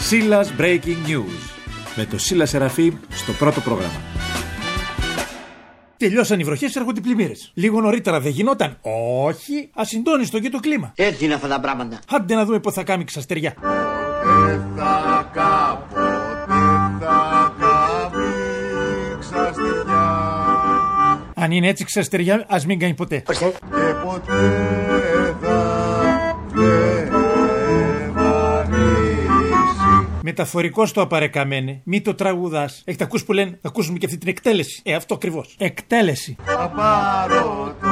Σίλας Breaking News. Με το Σίλα Σεραφείμ στο πρώτο πρόγραμμα. Τελειώσαν οι βροχές, έρχονται οι πλημμύρες. Λίγο νωρίτερα δεν γινόταν? Όχι, ασυντόνιστο και το κλίμα. Έτσι είναι αυτά τα πράγματα. Άντε να δούμε πότε θα κάνει ξαστεριά. Αν είναι έτσι ξαστεριά, ας μην κάνει ποτέ. Ορίστε. Και ποτέ θα Μεταφορικό το απαρεκαμένε, μη το τραγουδάς. Έχετε ακούσει που λένε, θα ακούσουμε και αυτή την εκτέλεση. Αυτό ακριβώς. Εκτέλεση. θα πάρω το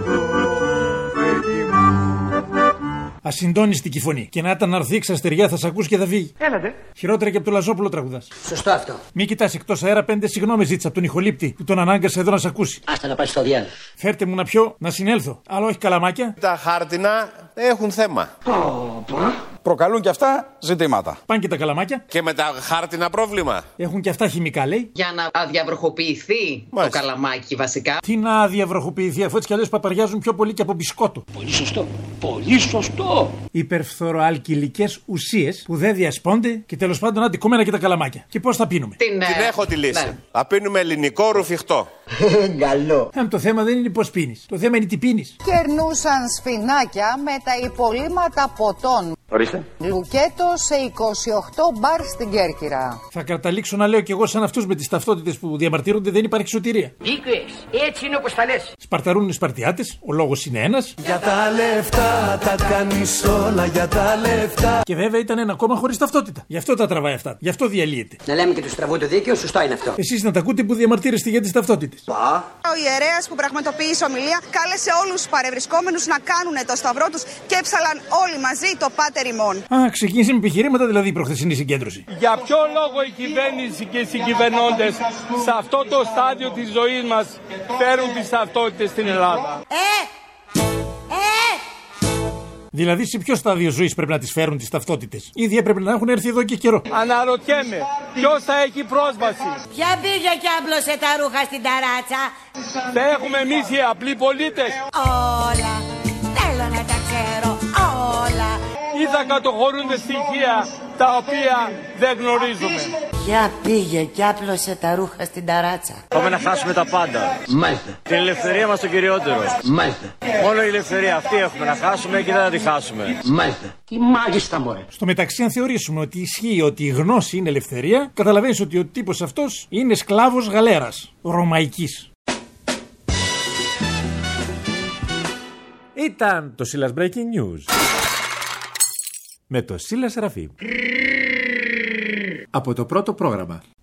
φεγγί μου. Ασυντόνιστη η φωνή. Και να ήταν να έρθει ξαστεριά, θα σ' ακούσει και θα φύγει. Έλατε. Χειρότερα και από το Λαζόπουλο τραγουδάς. Σωστό αυτό. Μη κοιτάς εκτός αέρα, 5 συγγνώμη ζήτησα από τον ηχολήπτη που τον ανάγκασε εδώ να σ' ακούσει. Άστα να πάει στο διάλογο. Φέρτε μου να πιω, να συνέλθω. Αλλά όχι καλαμάκια. Τα χάρτινα έχουν θέμα. Προκαλούν και αυτά ζητήματα. Πάνε και τα καλαμάκια. Και με τα χάρτινα πρόβλημα. Έχουν και αυτά χημικά, λέει. Για να αδιαβροχοποιηθεί Μάλιστα. το καλαμάκι βασικά. Τι να αδιαβροχοποιηθεί, αφού έτσι κι αλλιώς παπαριάζουν πιο πολύ και από μπισκότο. Πολύ σωστό. Πολύ σωστό. Υπερφθοροαλκυλικές ουσίες που δεν διασπώνται και τέλος πάντων αντικόμενα και τα καλαμάκια. Και πώς θα πίνουμε? Την έχω τη λύση. Ναι. Θα πίνουμε ελληνικό ρουφιχτό. Καλό. Το θέμα δεν είναι πώς πίνεις. Το θέμα είναι τι πίνεις. Κερνούσαν σφινάκια με τα υπολείμματα ποτών. Ορίστε. Λουκέτο σε 28 μπαρ στην Κέρκυρα. Θα καταλήξω να λέω κι εγώ σαν αυτούς με τις ταυτότητες που διαμαρτύρονται δεν υπάρχει σωτηρία. Μπήκες. Έτσι είναι όπως τα λες. Σπαρταρούν οι Σπαρτιάτες, ο λόγος είναι ένας. Για τα λεφτά τα κάνεις όλα, για τα λεφτά. Και βέβαια ήταν ένα κόμμα χωρίς ταυτότητα. Γι' αυτό τα τραβάει αυτά. Γι' αυτό διαλύεται. Να λέμε και του στραβού το δίκαιο, σωστό είναι αυτό. Εσείς να τα ακούτε που διαμαρτύρεστε για τις ταυτότητες. Ο ιερέας που πραγματοποίησε ομιλία κάλεσε όλους τους παρευρισκόμενους να κάνουν το σταυρό τους και έψαλαν όλοι μαζί το Πάτερ ημών. Α, ξεκίνησε με επιχειρήματα δηλαδή η προχθεσινή συγκέντρωση. Για ποιο λόγο η κυβέρνηση και οι συγκυβερνώντες σε αυτό το στάδιο της ζωής μας φέρουν τις ταυτότητες στην Ελλάδα? Δηλαδή σε ποιο στάδιο ζωής πρέπει να τις φέρουν τις ταυτότητες? Ήδη έπρεπε να έχουν έρθει εδώ και καιρό. Αναρωτιέμαι, ποιος θα έχει πρόσβαση? Ποια πήγε και άπλωσε τα ρούχα στην ταράτσα? Θα έχουμε εμείς οι απλοί πολίτες? Όλα, θέλω να τα ξέρω όλα. Ή θα κατοχωρούνται στοιχεία τα οποία δεν γνωρίζουμε? Ποια πήγε και άπλωσε τα ρούχα στην ταράτσα? Πάμε να χάσουμε τα πάντα. Μάλιστα. Την ελευθερία μας το κυριότερο. Μάλιστα. Μόνο η ελευθερία αυτή έχουμε να χάσουμε και δεν θα τη χάσουμε. Μάλιστα. Τι μάλιστα μωρέ. Στο μεταξύ, αν θεωρήσουμε ότι ισχύει ότι η γνώση είναι ελευθερία, καταλαβαίνεις ότι ο τύπος αυτός είναι σκλάβος γαλέρας ρωμαϊκής. Ήταν το Σίλας Breaking News με το Σίλα Σεραφείμ από το πρώτο πρόγραμμα.